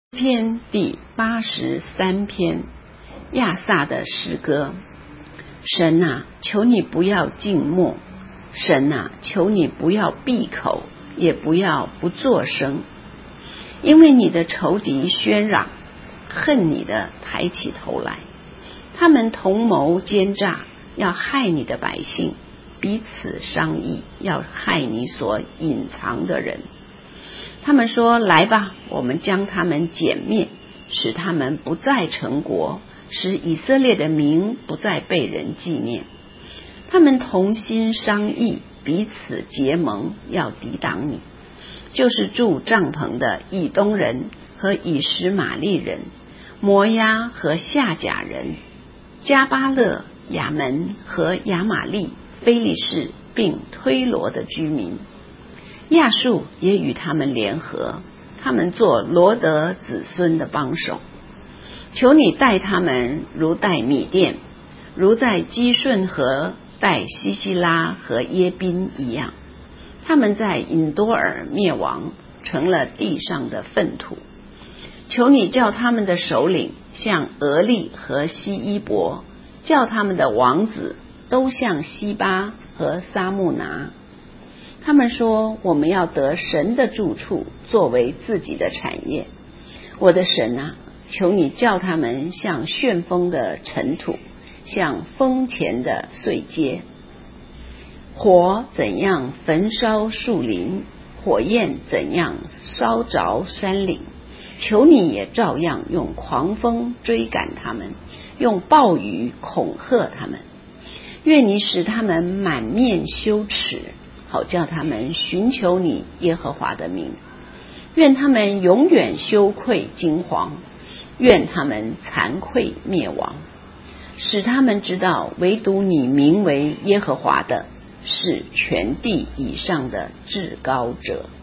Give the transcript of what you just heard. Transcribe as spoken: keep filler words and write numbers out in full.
篇第八十三篇，亚萨的诗歌。神啊，求你不要静默，神啊，求你不要闭口，也不要不作声，因为你的仇敌喧嚷，恨你的抬起头来，他们同谋奸诈，要害你的百姓，彼此商议，要害你所隐藏的人。他们说，来吧，我们将他们歼灭，使他们不再成国，使以色列的名不再被人纪念。他们同心商议，彼此结盟，要抵挡你，就是住帐篷的以东人和以实玛利人，摩押和夏甲人，加巴勒、亚门和亚玛利、非利士并推罗的居民。亚述也与他们联合，他们做罗德子孙的帮手。求你待他们如待米甸，如在基顺河待西西拉和耶宾一样。他们在隐多尔灭亡，成了地上的粪土。求你叫他们的首领像俄利和希伊伯，叫他们的王子都像西巴和撒木拿。他们说，我们要得神的住处，作为自己的产业。我的神啊，求你叫他们像旋风的尘土，像风前的碎秸。火怎样焚烧树林，火焰怎样烧着山岭，求你也照样用狂风追赶他们，用暴雨恐吓他们。愿你使他们满面羞耻，好叫他们寻求你耶和华的名。愿他们永远羞愧惊惶，愿他们惭愧灭亡，使他们知道唯独你名为耶和华的是全地以上的至高者。